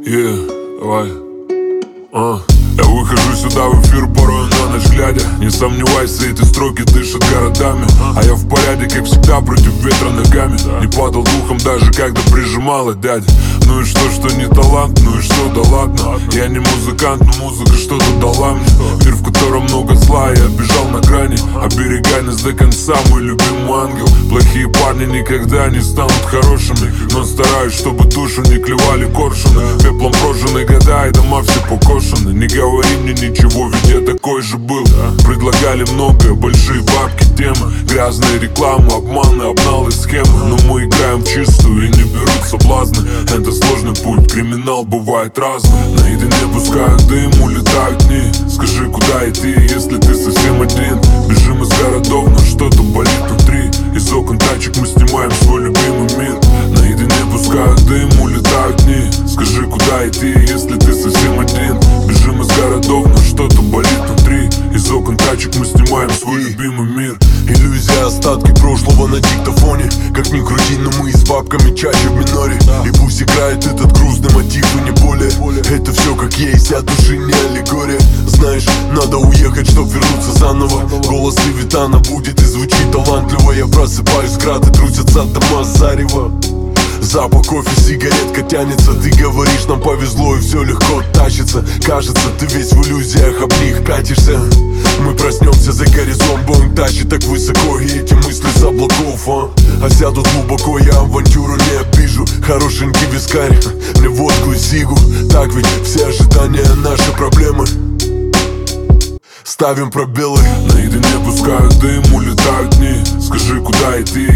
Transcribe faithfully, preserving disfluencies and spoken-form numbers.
Yeah, давай. А. Я выхожу сюда в эфир порой на ночь глядя. Не сомневайся, эти строки дышат городами. А я в порядке, как всегда, против ветра ногами. Не падал духом даже, когда прижимала дядя. Ну и что, что не талант, ну и что, да ладно. Я не музыкант, но музыка что-то дала мне. Мир, в котором много зла, я бежал на грани. Оберегай нас до конца, мой любимый ангел. Плохие парни никогда не станут хорошими, но стараюсь, чтобы душу не клевали коршуны. Пеплом прожжены года и дома все покошены. Не говори мне ничего, ведь я такой же был. Предлагали многое, большие бабки, темы, грязные рекламы, обманы, обналы, схемы. Но мы играем в чистую и не берут соблазны. Это сложный путь, криминал бывает разным. Наедине пускают дым, улетают дни. Скажи, куда идти, если ты совсем один? Бежим из городов, но что-то болит внутри. Из окон тачек мы снимаем свой любимый мир. Наедине пускают дым, улетают дни. Скажи, куда идти, если ты совсем один? Бежим из городов, но что-то болит внутри. Из окон тачек мы снимаем свой и любимый мир. Иллюзия, остатки прошлого на диктофоне. Как ни крути, но мы с бабками чаще в миноре. И пусть играет этот грустный мотив и не более. Это все как есть, от души не аллегория. Знаешь, надо уехать, чтоб вернуться заново. Голос Левитана будет и звучит талантливо. Я просыпаюсь, грады трусятся от дома зарева. Запах кофе, сигаретка тянется. Ты говоришь, нам повезло и все легко тащится. Кажется, ты весь в иллюзиях, об них пятишься. Мы проснемся за горизонт, Боинг тащит так высоко. И эти мысли с облаков, а, а сядут глубоко, я авантюру не обижу. Хорошенький вискарь, мне водку и сигу. Так ведь все ожидания наши проблемы. Ставим пробелы. Наедине пускают дым, улетают дни. Скажи, куда идти,